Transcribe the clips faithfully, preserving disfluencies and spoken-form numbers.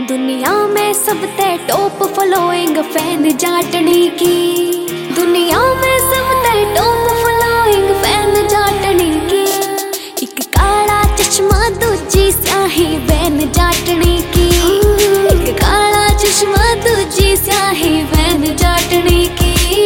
दुनिया में सबसे टॉप फॉलोइंग फैन जाटनी की। दुनिया में सबसे टॉप फॉलोइंग फैन जाटनी की। एक काला चश्मा दूजी स्याही वैन जाटनी की। एक काला चश्मा दूजी स्याही वैन जाटनी की।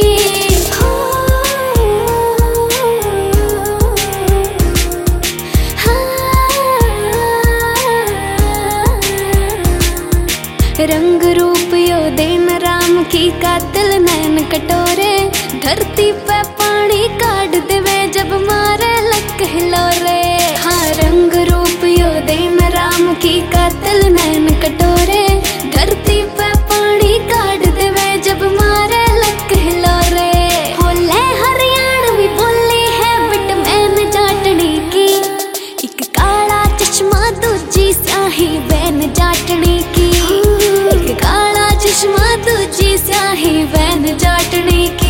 रंग रूप यो देन राम की कातिल नैन कटोरे। धरती पे पानी काट देवे जब मारे लक हिलोरे। हाँ रंग रूप यो देन राम की कातिल नैन कटोरे। धरती पे पानी काट देवे जब मारे लक हिलोरे। बोले हरियाणवी बोली है बिट मैन जाटनी की। एक काला चश्मा दूजी स्याही वैन जाटनी की। काला चश्मा दूजी स्याही वैन जाटनी की।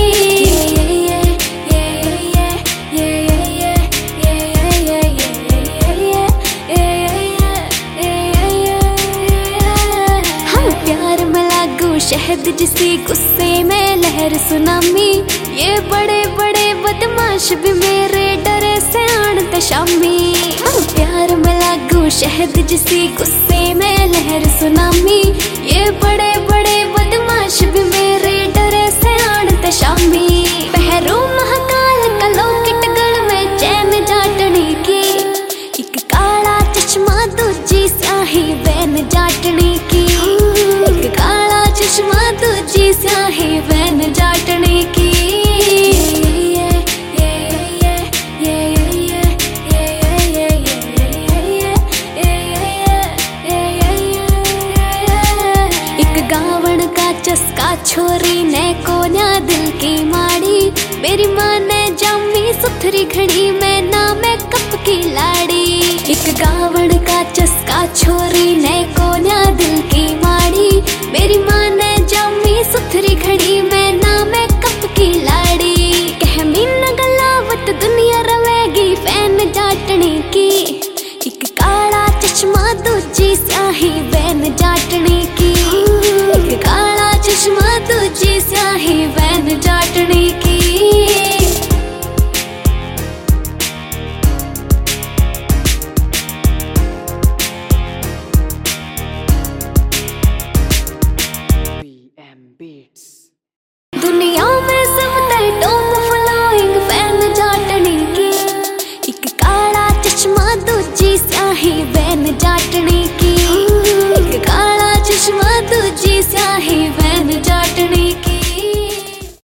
हम प्यार में लागू शहद जिसी गुस्से में लहर सुनामी। ये बड़े बड़े बदमाश भी मेरे डरे से आनते शामी। हम प्यार में लागू शहद जिसी गुस्से में लहर सुनामी। ये बड़े बड़े बदमाश भी मेरे डरे से आनते शामी। पहरू महाकाल का लॉकेट गल में चैन जाटनी की। एक काला चश्मा दूजी स्याही वैन जाटनी की। एक काला चश्मा दूजी स्याही वैन जाटनी की। गावण का चस्का छोरी ने कोन्या दिल की माड़ी। मेरी माँ ने जामी सुथरी घड़ी में ना मेकअप की लाड़ी। एक गावण का चस्का छोरी